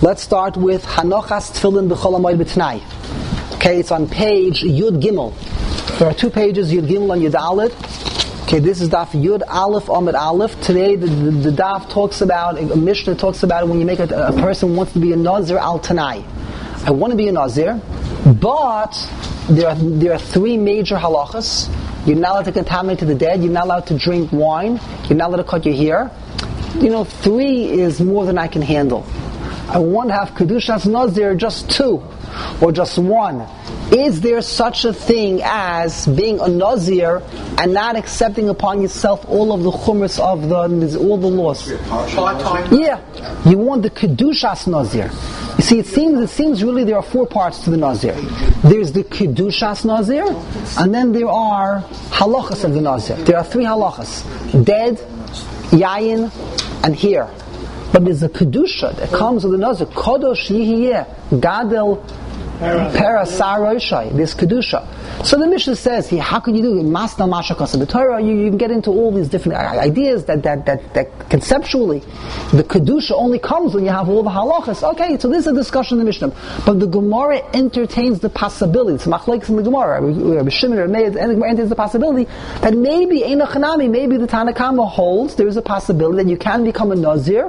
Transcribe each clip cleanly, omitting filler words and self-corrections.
Let's start with Hanochas Tefillin B'chol HaMoed B'Tnai. Okay, it's on page Yud Gimel. There are two pages, Yud Gimel and Yud Aleph. Okay, this is Daf Yud Aleph Amud Aleph. Today the Daf talks about, a Mishnah talks about when you make a person wants to be a Nazir al Tanai. I want to be a Nazir, but there are three major halachas. You're not allowed to contaminate to the dead, you're not allowed to drink wine, you're not allowed to cut your hair. Three is more than I can handle. I want to have Kedushas Nazir, just two, or just one. Is there such a thing as being a Nazir and not accepting upon yourself all of the chumras of all the laws? Yeah. You want the Kedushas Nazir. You see, it seems really there are four parts to the Nazir. There's the Kedushas Nazir, and then there are halachas of the Nazir. There are three halachas: dead, yayin, and hair. But there's a Kedusha that comes with the Nazir. Kodosh yihiyeh, gadel Parasaroshai, this Kedusha. So the Mishnah says here, how can you do it? Masna Mashakasa. The Torah, you can get into all these different ideas that conceptually, the Kedusha only comes when you have all the halachas. Okay, so this is a discussion in the Mishnah. But the Gemara entertains the possibility, it's machlekes in the Gemara, Rabbi Shimon or Meir, and the Gemara entertains the possibility that maybe maybe the Tanna Kama holds, there is a possibility that you can become a Nazir,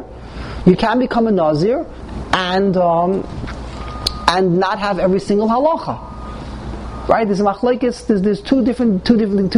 and not have every single halacha, right? There's machlekes. There's two different.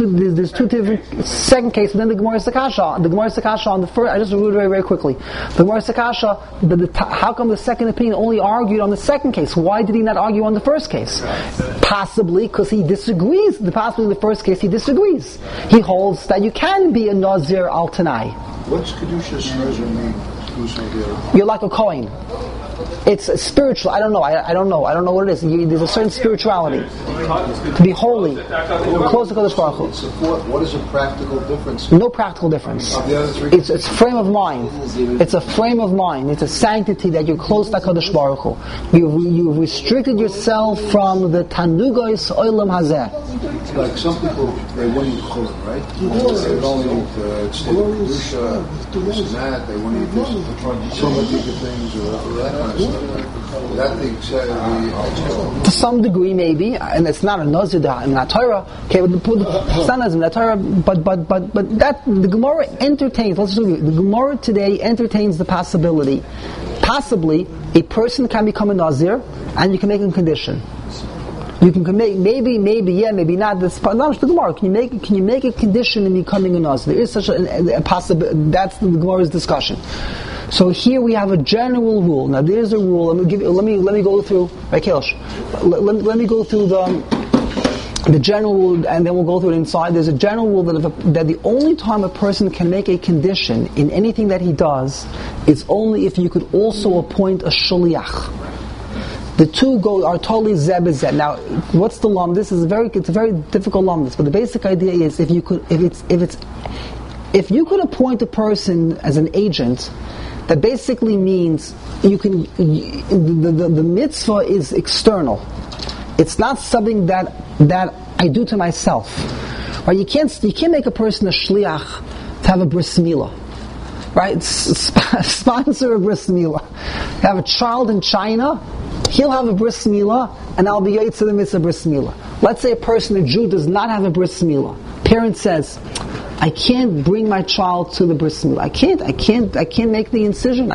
Second case, and then the Gemara Sakasha. The Gemara Sakasha on the first. I just read it very, very quickly. The Gemara Sakasha. How come the second opinion only argued on the second case? Why did he not argue on the first case? Possibly because he disagrees. Possibly in the first case he disagrees. He holds that you can be a Nazir al Tanai. What's Kedushas Nazir mean? You're like a Kohen. It's spiritual. I don't know what it is. There's a certain spirituality. To be holy. Close to Kodesh Baruch Hu. What is a practical difference? No practical difference. It's frame of mind. It's a frame of mind. It's a sanctity that you're close to Kodesh Baruch Hu. You've restricted yourself from the Tanugos Olam Hazeh. Like some people, they want to eat chulin, right? They don't eat Kedusha, this and that. They want to eat this, so many different things, or that kind of stuff. That thing said, to some degree, maybe, and it's not a Nazir in the Torah. Okay, but it's not in the Torah. But that the Gemara entertains. Let's do it. The Gemara today entertains the possibility. Possibly, a person can become a Nazir, and you can make a condition. You can make maybe not. This not the Gemara. Can you make a condition in becoming a Nazir? There is such a possibility. That's the Gemara's discussion. So here we have a general rule. Now there's a rule. Let me go through. Right, Kailash. Let me go through the general rule, and then we'll go through it inside. There's a general rule that the only time a person can make a condition in anything that he does is only if you could also appoint a shliach. The two are totally zeh b'zeh. Now, what's the lum? It's a very difficult lum. But the basic idea is if you could appoint a person as an agent, that basically means you can. The mitzvah is external. It's not something that I do to myself. Right? You can't make a person a shliach to have a bris milah. Right? Sponsor a bris milah. You have a child in China. He'll have a bris milah, and I'll be yaitz to the mitzvah bris milah. Let's say a Jew, does not have a bris milah. Parent says, I can't bring my child to the bris milah. I can't make the incision.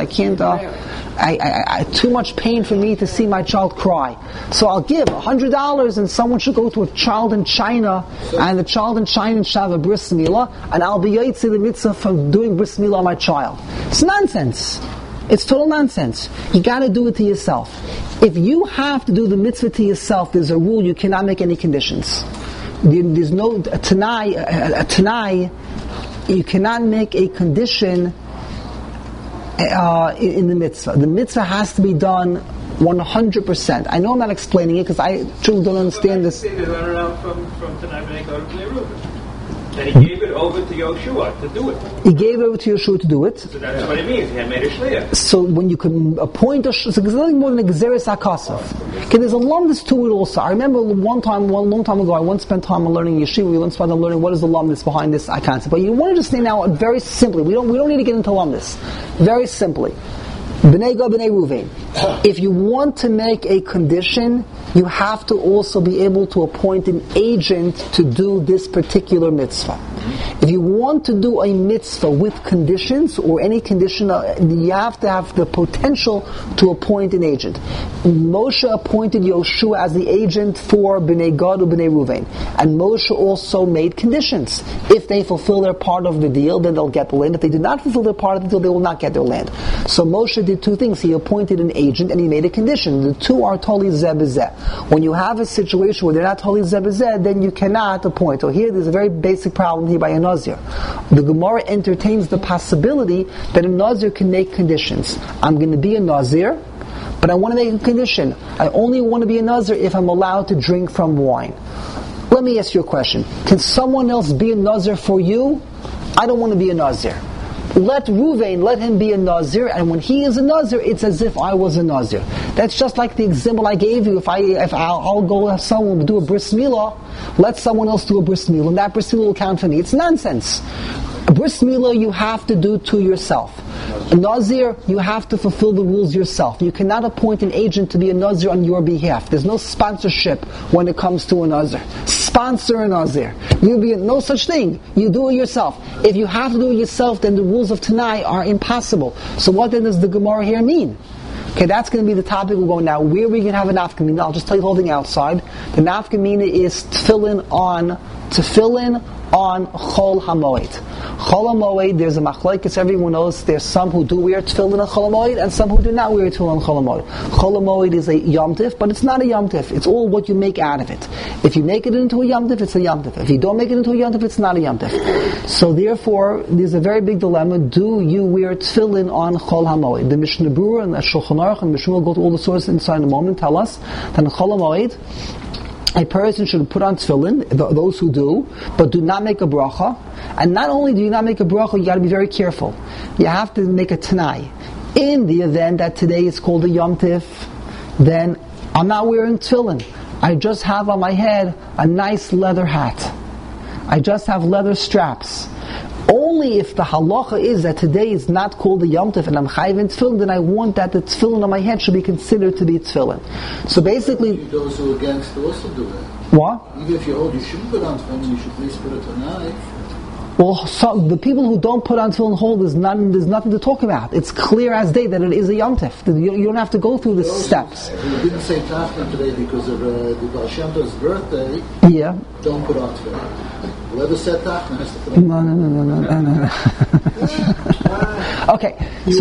Too much pain for me to see my child cry. So I'll give $100, and someone should go to a child in China, and the child in China should have a bris milah, and I'll be yaitz to the mitzvah for doing bris milah on my child. It's nonsense. It's total nonsense. You got to do it to yourself. If you have to do the mitzvah to yourself, there's a rule: you cannot make any conditions. There's no tanai. You cannot make a condition in the mitzvah. The mitzvah has to be done 100%. I know I'm not explaining it because I truly don't understand this. And he gave it over to Yoshua to do it. He gave it over to Yoshua to do it. So that's what it means. He had made a shliach. So when you can appoint a shliach, there's nothing more than a gezeres hakasaf. Okay, there's a lumdus to it also. I remember one long time ago, I once spent time on learning yeshiva. We once spent time learning what is the lumdus behind this concept. But you want to just say now very simply. We don't need to get into lumdus. Very simply, B'nei Gad, B'nei Ruvain. If you want to make a condition, you have to also be able to appoint an agent to do this particular mitzvah. If you want to do a mitzvah with conditions, or any condition, you have to have the potential to appoint an agent. Moshe appointed Yoshua as the agent for B'nei Gad or B'nei Ruvain. And Moshe also made conditions. If they fulfill their part of the deal, then they'll get the land. If they do not fulfill their part of the deal, they will not get their land. So Moshe did two things. He appointed an agent and he made a condition. The two are totally zeh b'zeh. When you have a situation where they're not totally zeh b'zeh, then you cannot appoint. So here there's a very basic problem here by a Nazir. The Gemara entertains the possibility that a Nazir can make conditions. I'm going to be a Nazir, but I want to make a condition. I only want to be a Nazir if I'm allowed to drink from wine. Let me ask you a question. Can someone else be a Nazir for you? I don't want to be a Nazir. Let Ruvain, let him be a Nazir, and when he is a Nazir, it's as if I was a Nazir. That's just like the example I gave you. If I'll go have someone do a bris milah, let someone else do a bris milah, and that bris milah will count for me. It's nonsense. A bris milah you have to do to yourself. A Nazir, you have to fulfill the rules yourself. You cannot appoint an agent to be a Nazir on your behalf. There's no sponsorship when it comes to a Nazir. Sponsor a Nazir. No such thing. You do it yourself. If you have to do it yourself, then the rules of Tanai are impossible. So what then does the Gemara here mean? Okay, that's going to be the topic we're going now. Where we can have a nafkamina, I'll just tell you the whole thing outside. The nafkamina is tefillin on Chol HaMoed. Chol HaMoed, there's a machlokes, everyone knows, there's some who do wear tefillin on Chol HaMoed, and some who do not wear tefillin on Chol HaMoed. Chol HaMoed is a Yom Tif, but it's not a Yom Tif. It's all what you make out of it. If you make it into a Yom Tif, it's a Yom Tif. If you don't make it into a Yom Tif, it's not a Yom Tif. So therefore, there's a very big dilemma. Do you wear tefillin on Chol HaMoed? The Mishnah Berurah and the Shulchan Aruch and Mishnah will go to all the sources inside in a moment, tell us that in Chol HaMoed, a person should put on tefillin, those who do, but do not make a bracha. And not only do you not make a bracha, you got to be very careful. You have to make a tanai. In the event that today is called a Yom Tif, then I'm not wearing tefillin. I just have on my head a nice leather hat. I just have leather straps. Only if the halacha is that today is not called a Yom Tif and I'm chayiv in tefillin, then I want that the tefillin on my head should be considered to be tefillin. So basically, those who are against also do that. What? Even if you hold, you shouldn't put on tefillin, you should at least put it on knife. Well, so the people who don't put on tefillin hold, there's nothing to talk about. It's clear as day that it is a Yom Tif. You don't have to go through the steps. We didn't say Tachna today because of the Baal Shem Tov's birthday. Yeah. Don't put on tefillin. Whoever said Tachna has to put on. No. Okay,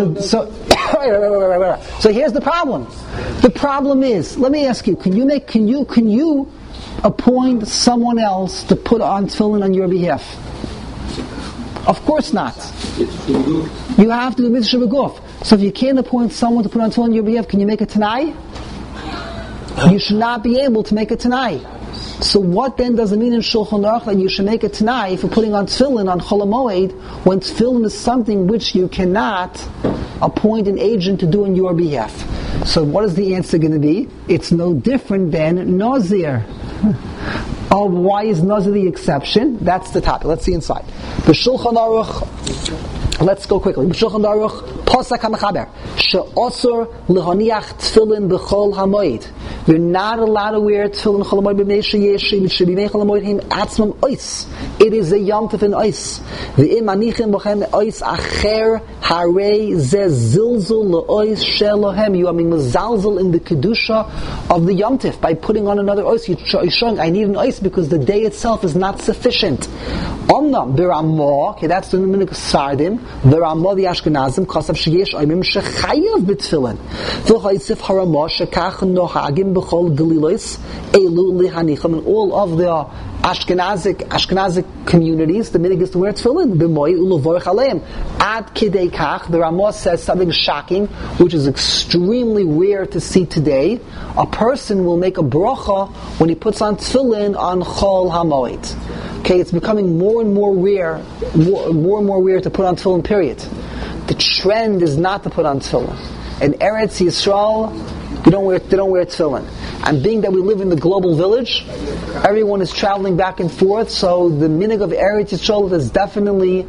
so here's the problem. The problem is, let me ask you: Can you appoint someone else to put on tefillin on your behalf? Of course not. You have to do mitzvah b'guf. So if you can't appoint someone to put on tefillin on your behalf, can you make a tanai? You should not be able to make a tanai. So what then does it mean in Shulchan Aruch that you should make a tanai for putting on tefillin on Chol HaMoed when tefillin is something which you cannot appoint an agent to do on your behalf? So what is the answer going to be? It's no different than Nazir. Oh, why is Nazir the exception? That's the topic. Let's see inside. The Shulchan Aruch. Let's go quickly. The Shulchan Aruch. Posak HaMechaber. She'osur lehaniach tefillin b'chol hamoed. You're not allowed to wear tefillin chol hamoed b'mnei sheyeshi b'shebimei chol hamoed him atzmam ois. It is a Yom Tov in ois. V'im anichim b'chem ois acher harei ze zilzul le'ois shelohem. You are being mezalzel in the kedusha of the Yom Tov by putting on another ois. You're showing I need an ois because the day itself is not sufficient. Omnam b'ramah. Okay, that's the minhag of Sardim. B'ramah the Ashkenazim kosav sheyesh oimim shechayav b'tefillin. V'chaysif haramah shekach nohagim b'chol galilos elu lihanicham. And all of the Ashkenazic communities, the minhag is to wear tefillin. B'moy ulevorch aleim. Ad kidei kach, the Ramah says something shocking, which is extremely rare to see today. A person will make a bracha when he puts on tefillin on Chol HaMoed. Okay, it's becoming more and more rare, more and more rare to put on tefillin, period. The trend is not to put on tefillin. In Eretz Yisrael, they don't wear tefillin. And being that we live in the global village, everyone is traveling back and forth, so the minhag of Eretz Yisrael is definitely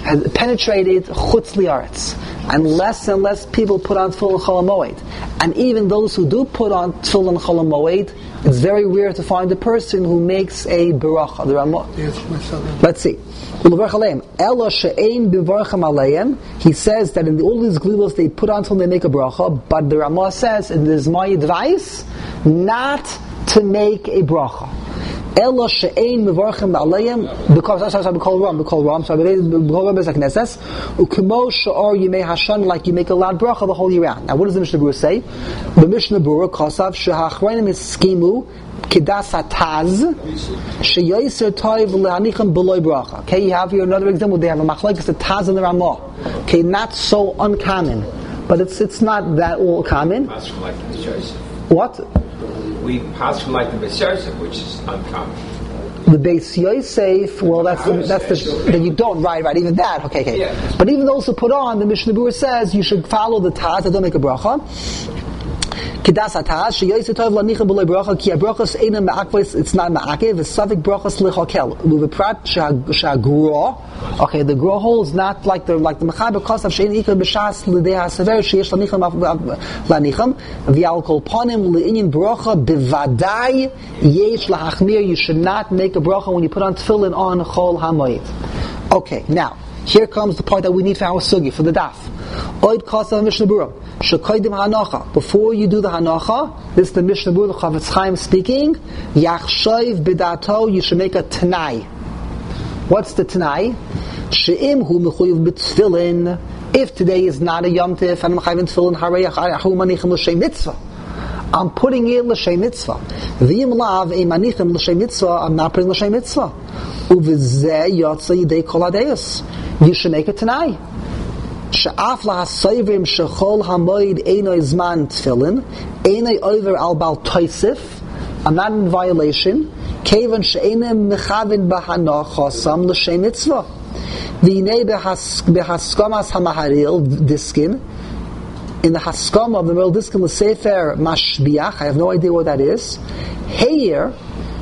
has penetrated chutz li'aretz, and less people put on tefillin chol hamoed. And even those who do put on tefillin chol hamoed, it's very rare to find a person who makes a beracha. The Ramah. Let's see. He says that in all these glulos they put on till they make a bracha, but the Ramah says, and this is my advice, not to make a bracha. Ella she'ein mevarchem alayim, because that's how we call Ram. So we call Ram as a knesses. Ukemo she'or yimei hashan, like you make a loud bracha the whole year round. Now, what does the Mishnah Berurah say? The Mishnah Berurah kasav shehachronim iskimu kidas hataz sheyoser toiv lehanichem beloy bracha. Okay, you have here another example. They have a machlekes the taz and the Ramah. Okay, not so uncommon, but it's not that all common. What? We pass from like the Beis Yosef, which is uncommon. The Beis Yosef, well, that's that you don't, right, even that, okay. Yeah. But even those who put on, the Mishnah Berurah says you should follow the Taz, don't make a bracha. Kidas hataz sheyoser tov lanicha b'loy bracha ki habrachos einam ma'akves, it's not ma'akev, it's savik brachos lichakel with a prat shagro. Okay, the gro hole is not like the mechaber kosav shein ikar b'shas l'dei hasaver sheyesh lanicham v'al kol panim le'inyan bracha b'vadai yesh lahachmir. You should not make a bracha when you put on tefillin on chol hamoed. Okay, now here comes the part that we need for our sugi, for the daf. Oid kosav Mishnah Berurah. Before you do the hanacha, this is the Mishnah Berurah, the Chavetz Chaim speaking. Yachshav b'dato, you should make a tanai. What's the tanai? She'im hu mechuyev b'tfilin. If today is not a yom tif, and I'm chayv in tefillin, harei achu manichem l'shem mitzvah. I'm putting it l'shem mitzvah. V'im lav e manichem l'shem mitzvah, I'm not putting l'shem mitzvah. Uv'zeh yotza yidei kol hadeus. You should make a tanai. She'af lahasayvim shechol hamoid einoi zman tefillin, einoi over al bal toisif. I'm not in violation. Kevan she'einem mechavin b'hanachosam l'shem mitzvah. V'inei behaskamas hamaharil diskin. In the haskama of the Meril diskin l'sefer mashbiach, I have no idea what that is. Here,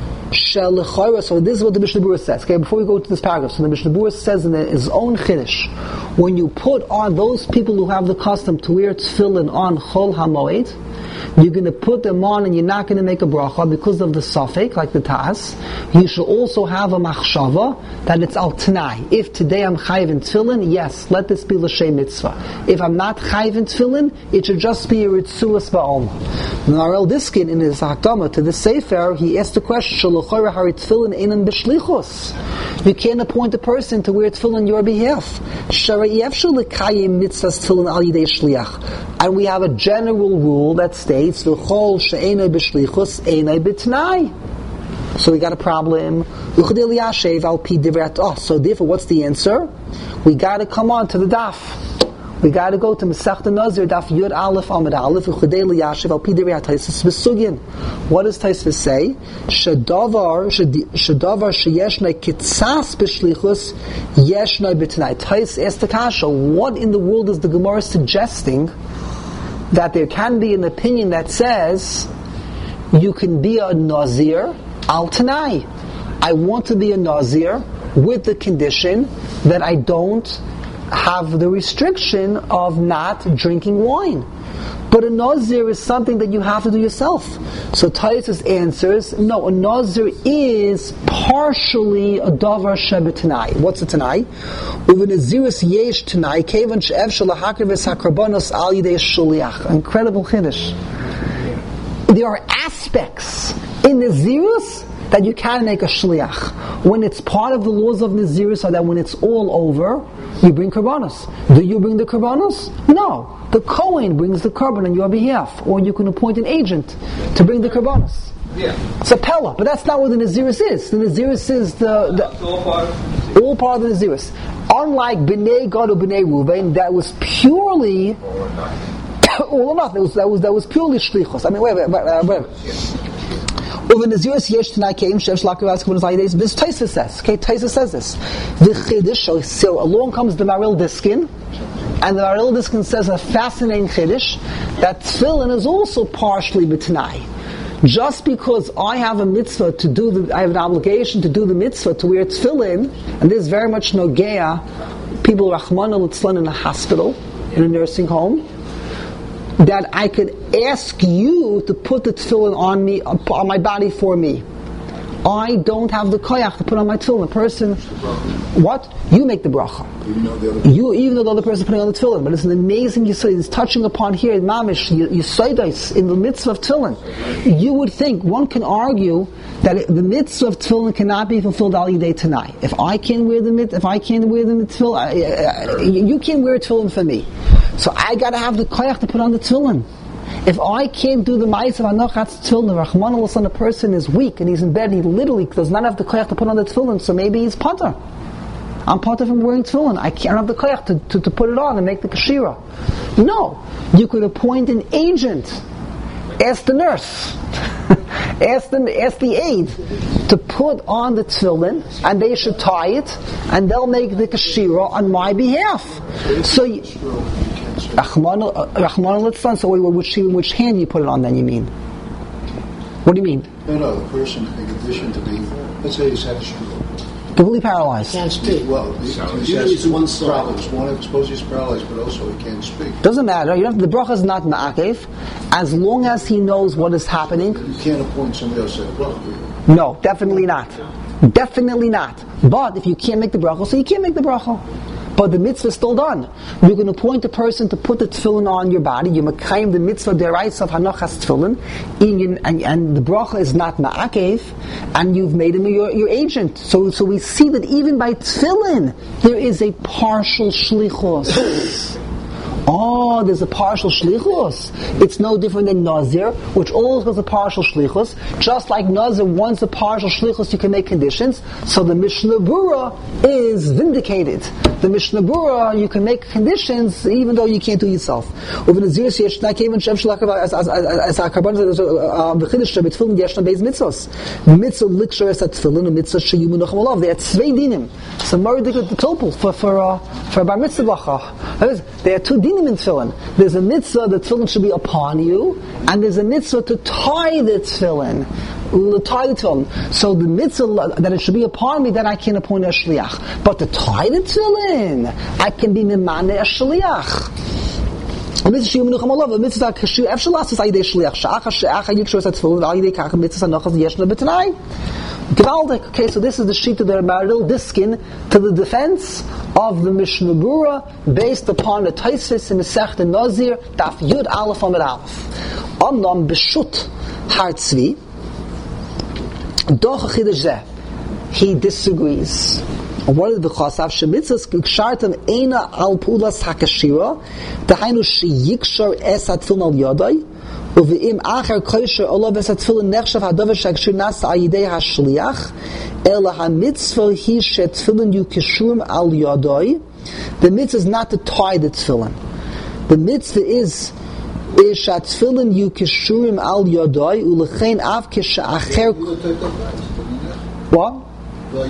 so this is what the Mishnah Berurah says. Okay, before we go to this paragraph, so the Mishnah Berurah says in his own chiddush, when you put on those people who have the custom to wear tefillin on Chol HaMoed, you're going to put them on and you're not going to make a bracha because of the suffix, like the Taz. You should also have a machshava that it's al Tanai. If today I'm chayiv in tefillin, yes, let this be l'shem mitzvah. If I'm not chayiv in tefillin, it should just be a ritzulas ba'alma. Narel Diskin, in his hakdama to the Sefer, he asked the question, shalochora hari tefillin einan b'shlichus. You can't appoint a person to wear tefillin on your behalf. And we have a general rule that states v'chol she'enoi b'shlichus enoi b'tnai. So we got a problem. So therefore, what's the answer? We got to come on to the daf. We got to go to Masechta Nazir, Daf Yud Aleph Amud Aleph, Uchadei Liyashiv Al Pi Divrei HaTosfos Besugin. What does Tosfos say? Shedavar sheyeshnei kitzas b'shlichus yeshnei b'tnai. Tosfos asked the kasha, what in the world is the Gemara suggesting that there can be an opinion that says you can be a Nazir al Tanai? I want to be a Nazir with the condition that I don't have the restriction of not drinking wine. But a Nazir is something that you have to do yourself. So Tosfos answers, no, a Nazir is partially a davar shebet tanai. What's a tanai? Uve Naziris yesh tanai, kevan she'ev shalahakravis hakrabonos al yidei shuliach. Incredible chiddush. There are aspects in Nazirus that you can make a shliach. When it's part of the laws of Nazirus, so that when it's all over, you bring karbanos. Do you bring the karbanos? No. The Kohen brings the karban on your behalf, or you can appoint an agent to bring the karbanos. Yeah. It's a pella, but that's not what the Nazirus is. The Nazirus is all part of the Nazirus. Unlike B'nai Gad or B'nai Ruvain, that was purely all or nothing. That was purely shlichus. I mean, wait. Over Nazirus yesh tanai came shev shlakir ask what is this Tosfos says. Okay, Tosfos says this. The chiddush, so along comes the Maril Diskin, and the Maril Diskin says a fascinating chiddush that tefillin is also partially b'tanai. Just because I have a mitzvah I have an obligation to do the mitzvah to wear tefillin, and this is very much nogea people, Rahman al-Itzlan, in a hospital, in a nursing home, that I could ask you to put the tefillin on me, on my body for me. I don't have the koyach to put on my tefillin. The person, what? You make the bracha. Even though the other person is putting on the tefillin. But it's an amazing yisod. It's touching upon here in Mamish, yisodais, in the mitzvah of tefillin. You would think, one can argue that the mitzvah of tefillin cannot be fulfilled al yidei tanai. If I can't wear the tefillin, you can't wear tefillin for me. So I got to have the koyach to put on the tefillin. If I can't do the ma'aseh of anochatz tefillin, the Rahman al-San, a person is weak and he's in bed and he literally does not have the koyach to put on the tefillin, so maybe he's pater. I'm pater from wearing tefillin. I can't have the koyach to put it on and make the kashira. No. You could appoint an agent. Ask the nurse. ask the aide to put on the tefillin, and they should tie it, and they'll make the kashira on my behalf. So Rahman al-Itzlan, so which hand you put it on then, you mean? What do you mean? No, the person, in addition to being, let's say he's had a stroke. Completely paralyzed. Can't speak. Well, he has one problems. One, suppose he's paralyzed, but also he can't speak. Doesn't matter. The bracha is not ma'akev, as long as he knows what is happening. You can't appoint somebody else to say the bracha. No, definitely not. Definitely not. But if you can't make the bracha, so you can't make the bracha. But the mitzvah is still done. You can appoint a person to put the tefillin on your body. You makayim the mitzvah deraisa of hanochas tefillin, and the bracha is not ma'akev, and you've made him your agent. So we see that even by tefillin there is a partial shlichus. Oh, there's a partial shlichus. It's no different than Nazir, which always was a partial shlichus. Just like Nazir, once a partial shlichus, you can make conditions. So the Mishnah Berurah is vindicated. The Mishnah Berurah, you can make conditions even though you can't do it yourself. The are two dinim. So for bar mitzvah bracha. There are two dinim in tefillin. There's a mitzvah that tefillin should be upon you, and there's a mitzvah to tie the tefillin. So the mitzvah that it should be upon me, that I can appoint a shliach. But to tie the tefillin, I can be mimane a shliach. The mitzvah shiyum the mitzvah kashu efshalas is ayidei shliach. Sha'ach she'ach yikshur at tefillin ayidei kach mitzvah nochas yeshna b'tanai. Gewaldig. Okay, so this is the sheet of the Maridil Diskin to the defense of the Mishnah Berurah based upon the Tosfos in Masechta Nazir Daf Yud Aleph Amud Aleph. Amnam b'shut Har Tzvi doch chidush zeh. He disagrees. What is the chasav shemitzvos kshartam eina al pulas hakashira dahainu sheyikshar es hatfilin al yadai uveim acher kosher olav es hatfilin nechshav hadavar shekshir nasa ayidei hashliach ela hamitzvah hi shetfilin yukishurim al yadai. The mitzvah is not to tie the tefillin. The mitzvah is shatfilin yukishurim al yadai ulechein av kishaacher. What? Let's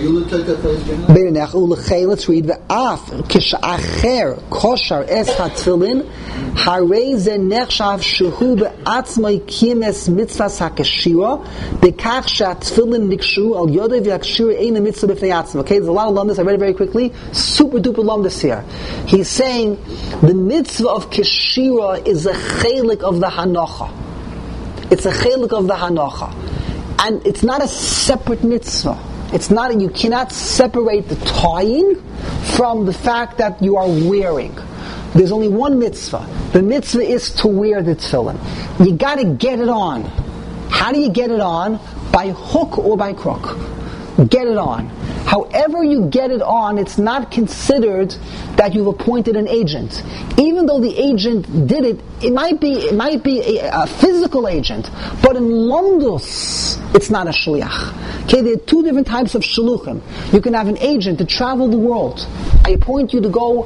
read the af kishacher kosher es hatfilin harei ze nechshav shehu beatzmai kimes mitzvahs hakashira bekach shatfilin nikshu al yodei v'hakshira ein a mitzvah b'fnei atzma. Okay, there's a lot of lumdus. I read it very quickly. Super duper lumdus here. He's saying the mitzvah of kashira is a chelik of the hanocha. It's a chelik of the hanocha, and it's not a separate mitzvah. It's not, you cannot separate the tying from the fact that you are wearing. There's only one mitzvah. The mitzvah is to wear the tefillin. You got to get it on. How do you get it on? By hook or by crook. Get it on. However you get it on, it's not considered that you've appointed an agent. Even though the agent did it, it might be a physical agent, but in Londus, it's not a shliach. Okay, there are two different types of shluchim. You can have an agent to travel the world. I appoint you to go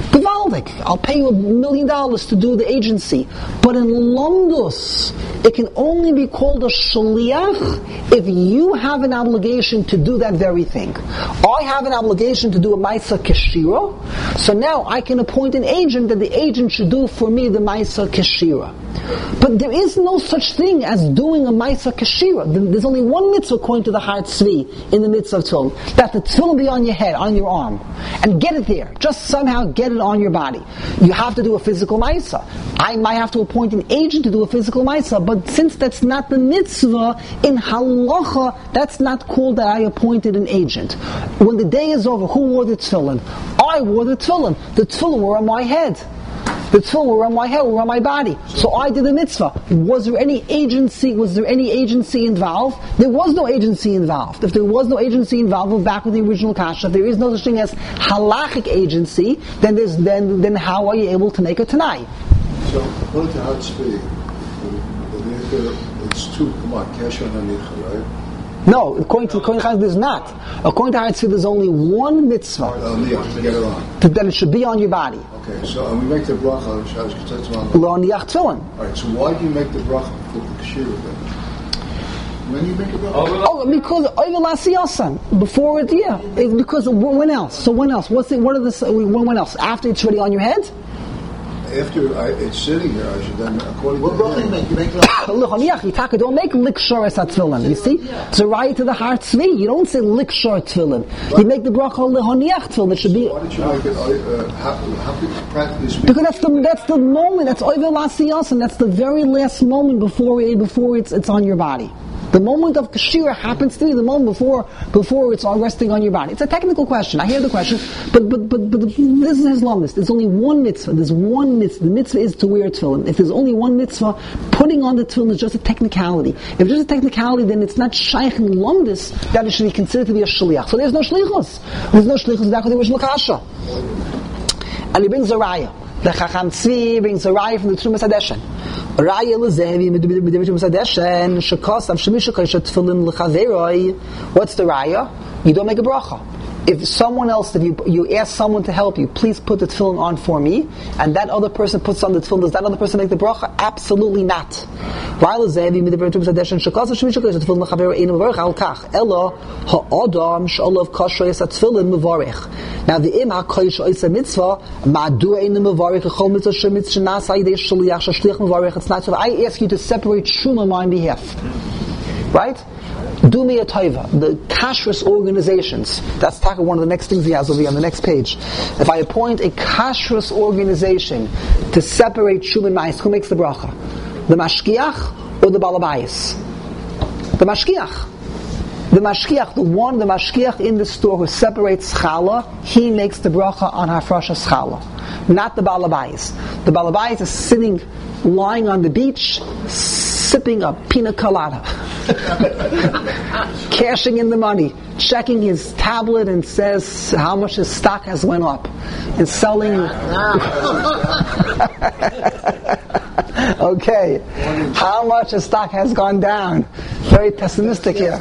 Gewaldig. I'll pay you $1 million to do the agency. But in Lomdus, it can only be called a shaliach if you have an obligation to do that very thing. I have an obligation to do a Maisa Keshira, so now I can appoint an agent that the agent should do for me the Maisa Keshira. But there is no such thing as doing a Maisa Keshira. There's only one mitzvah according to the Har Tzvi in the mitzvah of tefillin, that the tefillin be on your head, on your arm, and get it there. Just somehow get it on your body. You have to do a physical Maisa. I might have to appoint an agent to do a physical Maisa, but since that's not the mitzvah, in halacha, that's not called that I appointed an agent. When the day is over, who wore the tefillin? I wore the tefillin. The tefillin were on my head. The tefillin were on my head, were on my body. So I did the mitzvah. Was there any agency involved? There was no agency involved. If there was no agency involved, we're back with the original kasha. If there is no such thing as halachic agency, then how are you able to make a tanai? So, according to Har Tzvi, it's two, kesha and anicha, right? No, according to Chazal, there's not. According to Har Tzvi, there's only one mitzvah. To get it on. That it should be on your body. Okay, so and we make the bracha. L'oniach tefillin. Alright, so why do you make the bracha for the keshira then? When you make a bracha? Because over lasiyasan before it, yeah. It's because when else? So when else? When else? After it's already on your head? After it's sitting here, I should then, according what bracha you make? You make the don't make likshor es tefillin. You see, it's a right to the Har Tzvi. You don't say likshor tefillin. You make the bracha lehoniach tefillin. It should be. Why did you make it? How could you practically speak? Because that's the moment. That's oivel lasiyasan. That's the very last moment before it's on your body. The moment of kashira happens to be the moment before it's all resting on your body. It's a technical question. I hear the question, but this is Islamic. There's only one mitzvah. There's one mitzvah. The mitzvah is to wear tefillin. If there's only one mitzvah, putting on the tefillin is just a technicality. If it's just a technicality, then it's not shaykh in lumdis that it should be considered to be a shliach. So there's no shlichus. There's no shlichus. That's the original kasha. And he brings a raya. The Chacham Tzvi brings a raya from the Trumas Hadeshen. Raya lezevi midibit Trumas Hadeshen shekosav shemisha kaisha tefillin lechaveroi. What's the raya? You don't make a bracha. If someone else, if you ask someone to help you, please put the tefillin on for me, and that other person puts on the tefillin, does that other person make the bracha? Absolutely not. Raya lezevi midibit Trumas Hadeshen shekosav shemisha kaisha tefillin lechaveroi ein mevarich al kach elo ha'adam she'olav kasher es tefillin mevarich. Now the im hakoyish oisa mitzvah ma'adu ein mevarich chol mitzvah shemitzvah nasa yidei shliach shliach mevarich. It's not so. I ask you to separate shum on my behalf, right? Do me a taiva. The kashrus organizations. That's one of the next things he has over here on the next page. If I appoint a kashrus organization to separate shum and mais, who makes the bracha? The mashkiach or the balabayis? The mashkiach. The mashkiach in the store who separates challah, he makes the bracha on hafrasha challah, not the balabayis. The balabayis is sitting, lying on the beach, sipping a pina colada, cashing in the money, checking his tablet and says how much his stock has went up, and selling. Okay, how much his stock has gone down? Very pessimistic here.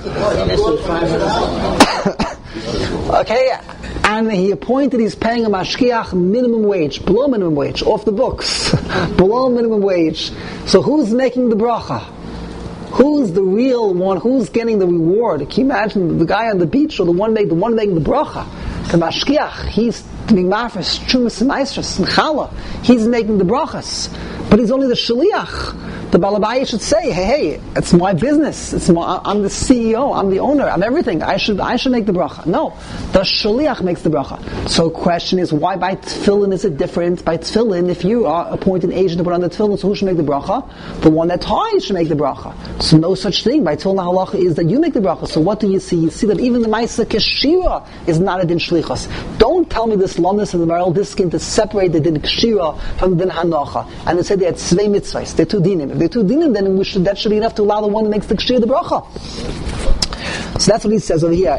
Okay, and he's paying a mashkiach minimum wage, below minimum wage, off the books, below minimum wage. So who's making the bracha? Who's the real one? Who's getting the reward? Can you imagine the guy on the beach or the one making the bracha? The mashkiach, he's doing mafres, trumas and maestras, and challah. He's making the brachas, but he's only the shaliach. The balabai should say, hey, it's my business. I'm the CEO. I'm the owner. I'm everything. I should make the bracha. No, the shaliach makes the bracha. So the question is, why by tefillin is it different? By tefillin, if you are appointed an agent to put on the tefillin, so who should make the bracha? The one that ties should make the bracha. So no such thing. By tefillin halacha is that you make the bracha. So what do you see? You see that even the Maisa Keshira is not a din shlichus. Don't tell me this lumnus and the Maral Diskin to separate the din Keshira from the din Hanocha. And they say they had svei mitzvahs. They're two dinim. If they're two dinim, then that should be enough to allow the one that makes the Keshira the bracha. So that's what he says over here.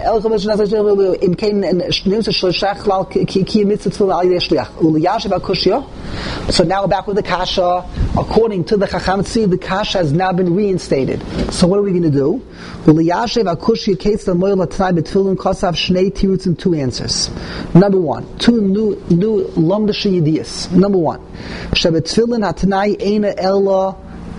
So now we're back with the kasha. According to the Chachamtzi, the kasha has now been reinstated. So what are we going to do? Two answers. Number one, two new lomdashe yidiyas. Number one, shebetfilin hatanai eina ella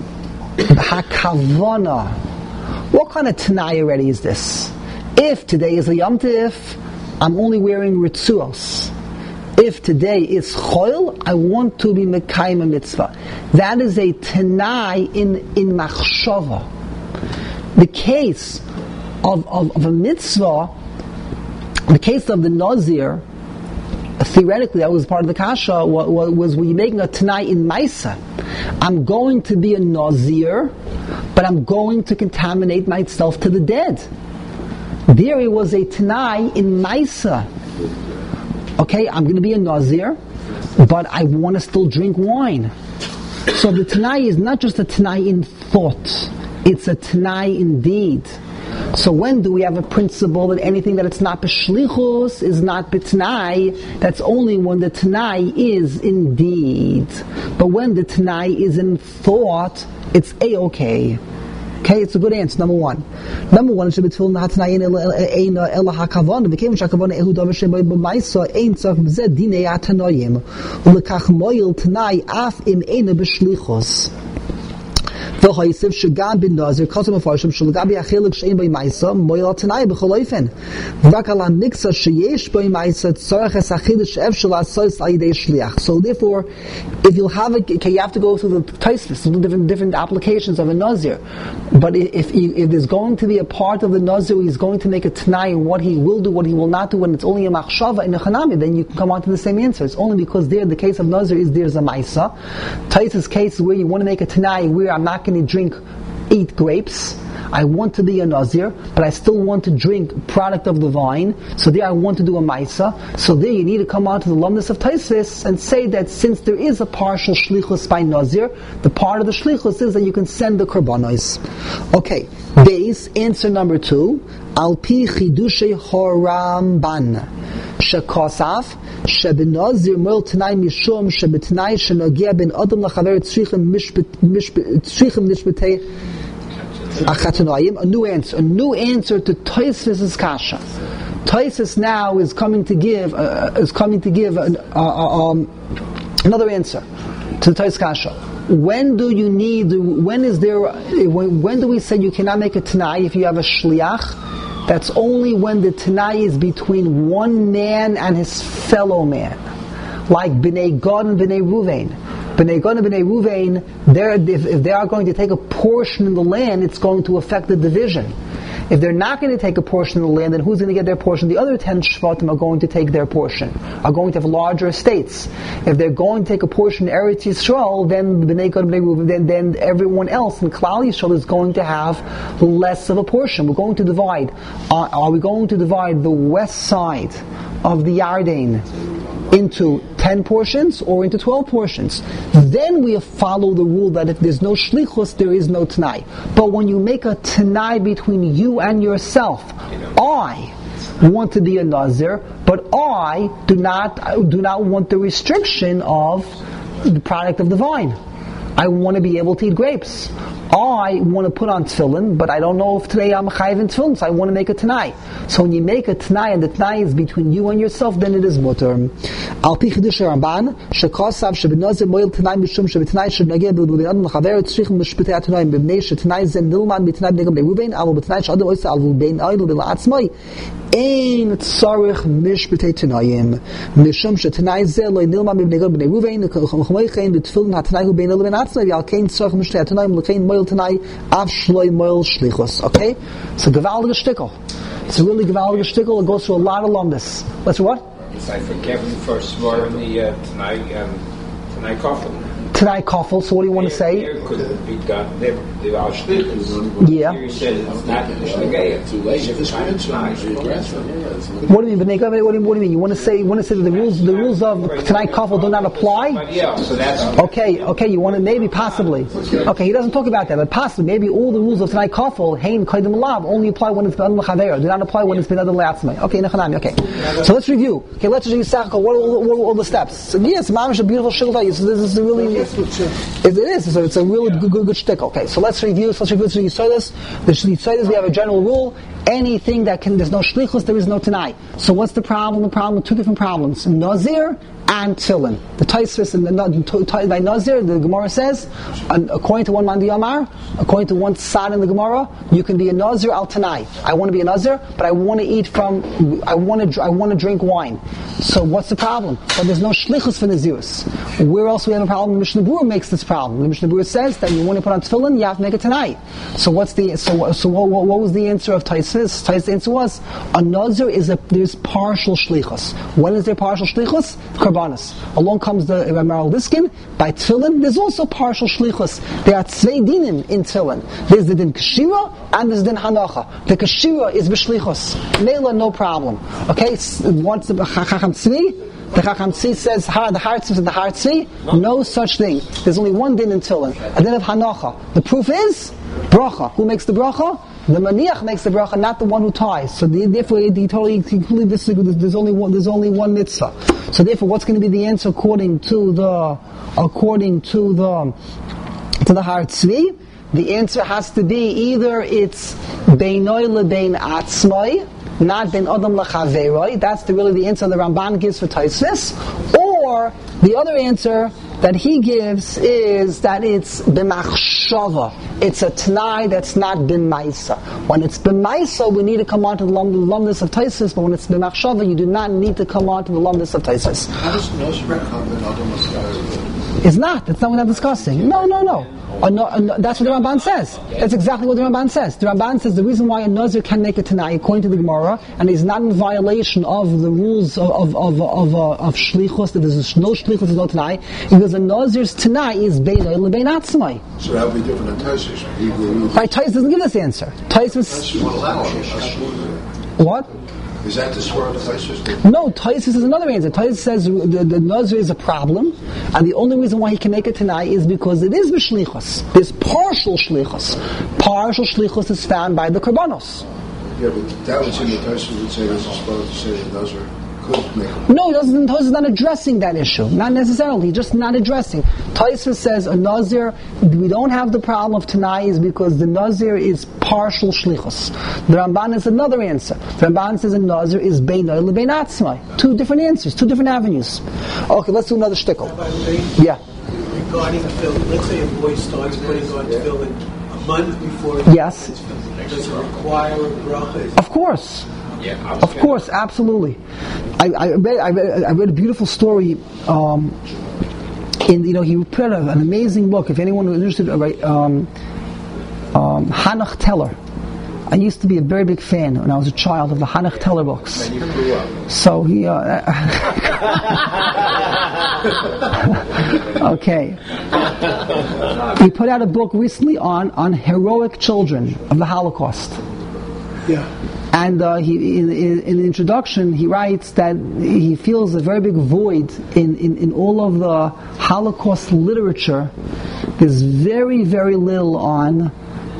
hakavana. What kind of tanai already is this? If today is a Yom Tif, I'm only wearing ritzuos. If today is choil, I want to be mekayim a mitzvah. That is a tanai in machshava. The case of a mitzvah, the case of the nazir, theoretically that was part of the kasha, was when you're making a tanai in maisa. I'm going to be a nazir, but I'm going to contaminate myself to the dead. There it was a tanai in maisa. Okay, I'm going to be a nazir, but I want to still drink wine. So the tanai is not just a tanai in thought, it's a tanai in deed. So when do we have a principle that anything that it's not b'shlichus is not b'tanai? That's only when the tanai is in deed. But when the tanai is in thought, it's a-okay. Okay, it's a good answer. Number one, shebetfilin hatanai eina ela hakavana. V'kein shakavana ehu davar shebay b'maisa ein tzarich b'zeh dinei hatanayim u'lekach moyil tanai af im eina b'shlichus. V'chayisiv shegam bin nazir kasam afarshim shalagabi achelik shein by ma'isa moyel tanai b'chol oifen v'rak ala miksa sheyesh by ma'isa tzarech es achidish she'ev shel asois al yidei shliach. So therefore, if you'll have it, okay, you have to go through the Tosfos, different applications of a nazir. But if there's going to be a part of the nazir, he's going to make a tanai in what he will do, what he will not do, and it's only a machshava in a chanami, then you can come on to the same answer. It's only because there, the case of nazir is there's a ma'isa. Tosfos case is where you want to make a tanai where I'm not going to eat grapes. I want to be a nazir, but I still want to drink product of the vine. So there I want to do a maisa. So there you need to come out to the lumnus of Tosfos and say that since there is a partial shlichus by nazir, the part of the shlichus is that you can send the korbanos. Okay, base answer number 2. Al pi chidushe horamban shekosaf shebenazir moel tanai mishum shebetanai shenogia ben adam lachaver tzrichem nishbetei achatanoyim. A new answer to Tosfos' kasha. Tosfos now is coming to give another answer to the Tosfos kasha. When do you need? When do we say you cannot make a tanai if you have a shliach? That's only when the tanai is between one man and his fellow man, like Bnei Gad and Bnei Ruvain. Bnei Gad and Bnei Ruvain, if they are going to take a portion in the land, it's going to affect the division. If they're not going to take a portion of the land, then who's going to get their portion? The other 10 Shvatim are going to take their portion, are going to have larger estates. If they're going to take a portion in Eretz Yisrael, then Bnei Gad and Bnei Ruvain, then everyone else in Klal Yisrael is going to have less of a portion. We're going to divide. Are we going to divide the west side of the Yarden into 10 portions or into 12 portions? Then we follow the rule that if there's no shlichus, there is no tanai. But when you make a tanai between you and yourself, I want to be a nazir, but I do not want the restriction of the product of the vine. I want to be able to eat grapes. I want to put on tefillin, but I don't know if today I'm chayiv in tefillin, so I want to make a tanai. So when you make a tanai, and the tanai is between you and yourself, then it is mutter. Al pi chidush Ramban, shekosav shebenazir moil tanai mishum shebetanai shenageh b'b'adam l'chaver tzrichem l'shpetei atanayim b'bnei shetanai zen nilman b'tanai b'nei b'nei Ruvain aval b'tanai sh'adam oisa al v'bein ayil v'la'atzmai ein tzarich mishpetei tanayim mishum shetanai zen lo nilman b'nei b'nei Ruvain l'chamoichein b'tefillin hatanai hu bein ayil v'nei al kein tzarich mishpetei atanayim l'chein moil tanai av shloi moil shlichus. Okay, so gewaldige stickel. It's a really gewaldige stickel. It goes through a lot of lumdus. What's what? It's like for Kevin first more in the Tanai coffin. Tanai Kafel, so what do you want to say? There could be done. They're our shlichus. Yeah. Here he said it's not shligaya. Too late. If it's What do you mean? What do you mean? You want to say that the rules of Tanai Kafel do not apply? So that's Okay. You want to maybe possibly. Okay, he doesn't talk about that, but possibly maybe all the rules of Tanai Kafel, Hein Kaidim Lav, only apply when it's Ben L'Chaver. Do not apply when it's Ben Adam L'Atzmai. Okay, Nechanami. Okay. So let's review. Okay, let's review Sachal. What are all the steps? So yes, Mamish a beautiful shilva. This is really. It is. So it's a really good shtick. Okay, so let's review. So let's review Yisoidus. The Yisoidus, we have a general rule. Anything that there's no shlichus, there is no tanai. So what's the problem? The problem, two different problems: Nazir and Tefillin. The Tosfos and by Nazir, the Gemara says, according to one Mandi Amar, according to one Tzad in the Gemara, you can be a Nazir al Tanai. I want to be a Nazir, but I want to eat I want to drink wine. So what's the problem? But there's no shlichus for Nazirus. Where else we have a problem? The Mishnah Berurah makes this problem. The Mishnah Berurah says that you want to put on Tefillin, you have to make it Tanai. So what was the answer of Tosfos? The answer was a Nazir there's partial shlichus. When is there partial shlichus? Karbanis. Along comes the Maral Diskin. By Tefillin, there's also partial shlichus. There are zwei dinim in Tefillin. There's the din Kashira and there's the din Hanacha. The Kashira is b'shlichus. Neila, no problem. Okay, once the Chacham Tzvi, the Chacham Tzvi says, the Har Tzvi, no such thing. There's only one din in Tefillin, a din of Hanacha. The proof is bracha. Who makes the bracha? The maniach makes the bracha, not the one who ties. So therefore, he completely disagrees. There's only one mitzvah. So therefore, what's going to be the answer according to the Har Tzvi? The answer has to be either it's beinoi lebein atzmai, not ben adam lachaveroi. That's really the answer the Ramban gives for Tosfos. Or the other answer that he gives is that it's b'machshava. It's a t'nai that's not b'maisa. When it's b'maisa, we need to come on to the lumdus of Tosfos, but when it's b'machshava, you do not need to come on to the lumdus of Tosfos. How does Nosher come in Adam Lachaver? It's not. That's not what I'm discussing. No. That's what the Ramban says. That's exactly what the Ramban says. The Ramban says the reason why a Nazir can make a Tanai, according to the Gemara, and is not in violation of the rules of Shlichus, that there's no Shlichus, there's no Tanai, because a Nazir's Tanai is Beinoi lebein atzmai. So that would be different than Tosfos. Right, Tosfos doesn't give this answer. Tosfos... What? Is that the swear of Tosfos? No, Tosfos is another answer. Tosfos says the Nazir is a problem, and the only reason why he can make it tonight is because it is b'shlichus. There's partial shlichus. Partial shlichus is found by the Karbanos. Yeah, but that would seem that Tosfos would say this is supposed to say the Nazir could make it. No, Tosfos is not addressing that issue. Not necessarily, just not addressing. Tosfos says a Nazir, we don't have the problem of Tanai is because the Nazir is partial shlichus. The Ramban is another answer. The Ramban says a Nazir is beinoi lebein atzmai. Two different answers, two different avenues. Okay, let's do another shtickle. Yeah. Regarding Tefillin, let's say a boy starts putting on Tefillin a month before. Yes. Does it require a bracha? Of course. yeah. Of course, absolutely. I read a beautiful story. He put out an amazing book. If anyone was interested, Hanoch Teller. I used to be a very big fan when I was a child of the Hanoch Teller books. So he, okay. He put out a book recently on heroic children of the Holocaust. Yeah. And he, in the introduction, he writes that he feels a very big void in all of the Holocaust literature. There's very, very little on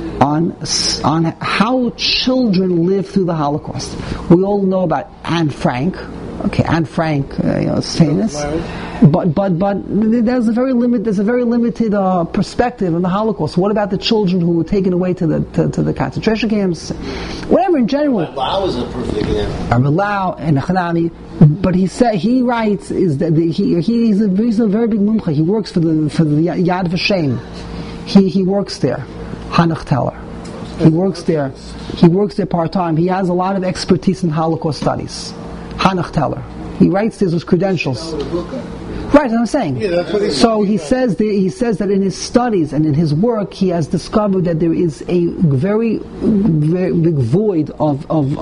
how children live through the Holocaust. We all know about Anne Frank. Okay, Anne Frank, is famous. But there's a very limited perspective on the Holocaust. What about the children who were taken away to the concentration camps? Whatever in general. Lau is a perfect example. Lau and Hanami. But he writes is that he's a very big mumcha. He works for the Yad Vashem. He works there. Hanoch Teller. He works there part-time. He has a lot of expertise in Holocaust studies. Hanoch Teller. He writes this with credentials. Right, that's what I'm saying. Yeah, that's what so he says that in his studies and in his work, he has discovered that there is a very, very big void of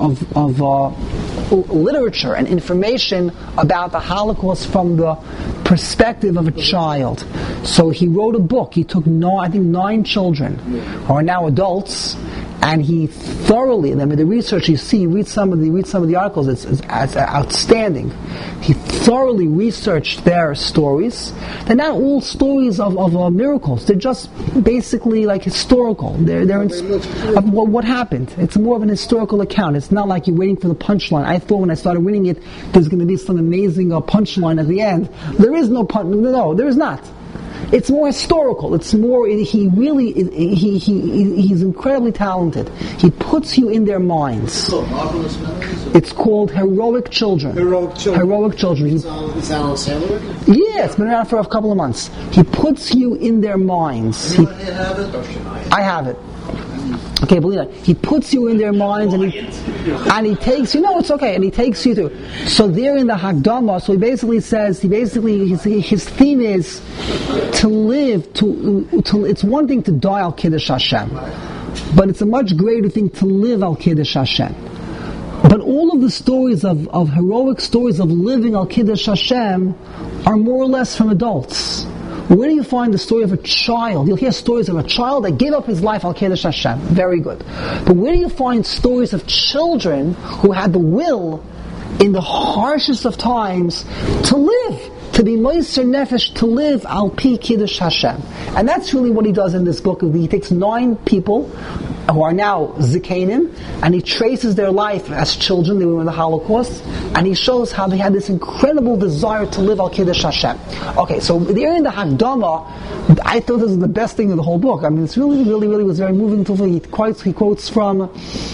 literature and information about the Holocaust from the perspective of a child. So he wrote a book. He took 9 children who are now adults, and he thoroughly, the research you see, read some of the articles, it's outstanding. He thoroughly researched their stories. They're not all stories of miracles. They're just basically like historical. They're of what happened. It's more of an historical account. It's not like you're waiting for the punchline. I thought when I started reading it, there's going to be some amazing punchline at the end. There is no punchline. No, there is not. It's more historical. It's more. He's incredibly talented. He puts you in their minds. It's called Heroic Children. Heroic Children. It's on sale. Yeah, it's been around for a couple of months. He puts you in their minds. I have it. Okay, believe it. He puts you in their minds, and he takes you. No, it's okay. And he takes you to. So there in the Hakdama, so he basically says, his theme is to live. To it's one thing to die al Kiddush Hashem, but it's a much greater thing to live al Kiddush Hashem. But all of the stories of heroic stories of living al Kiddush Hashem are more or less from adults. Where do you find the story of a child? You'll hear stories of a child that gave up his life al Kiddush Hashem. Very good. But where do you find stories of children who had the will, in the harshest of times, to live? To be Moiser Nefesh, to live al pi Kiddush Hashem. And that's really what he does in this book. He takes 9 people who are now Zikanim, and he traces their life as children. They were in the Holocaust, and he shows how they had this incredible desire to live al Kiddush Hashem. Okay, so there in the Hakdama, I thought this was the best thing in the whole book. I mean, it's really, really, really was very moving. He quotes from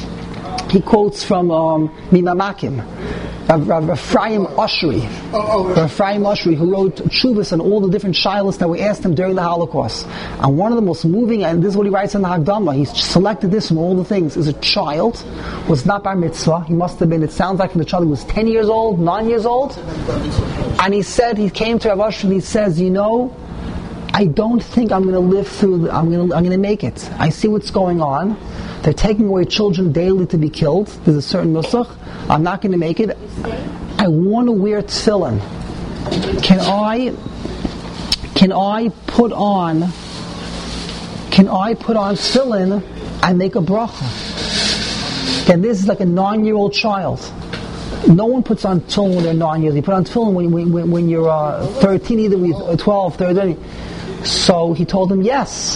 Mimamakim. Rav Ephraim Oshri, who wrote Tshuvas on all the different shilas that were asked him during the Holocaust. And one of the most moving, and this is what he writes in the Hakdama, he's selected this from all the things, is a child, was not bar mitzvah, he must have been, it sounds like the child was 10 years old, 9 years old, and he said, he came to Rav Oshri and he says, I don't think I'm going to live through, I'm going to make it. I see what's going on. They're taking away children daily to be killed. There's a certain nusach. I'm not going to make it. I want to wear tefillin. Can I put on tefillin and make a bracha? And this is like a 9-year-old child. No one puts on tefillin when they're 9 years. You put on tefillin when you're 13, either with 12, 13. So he told him, yes.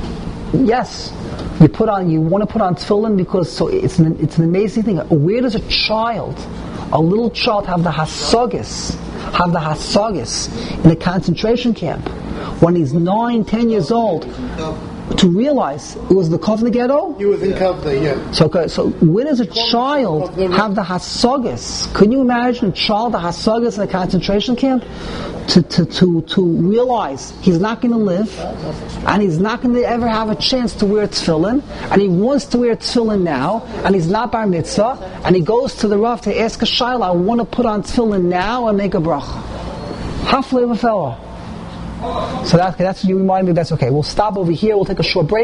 You want to put on tefillin because it's an amazing thing. Where does a little child have the hasagis in a concentration camp when he's 9, 10 years old? To realize it was the Kovna ghetto? He was in Kovna, yeah. So where does a child have the hasagas? Can you imagine a child, the hasagas in a concentration camp? To realize he's not going to live, and he's not going to ever have a chance to wear tefillin, and he wants to wear tefillin now, and he's not bar mitzvah, and he goes to the Rav to ask a shayla, I want to put on tefillin now and make a bracha. Haflei v'fella. So that's what you remind me. That's okay. We'll stop over here. We'll take a short break.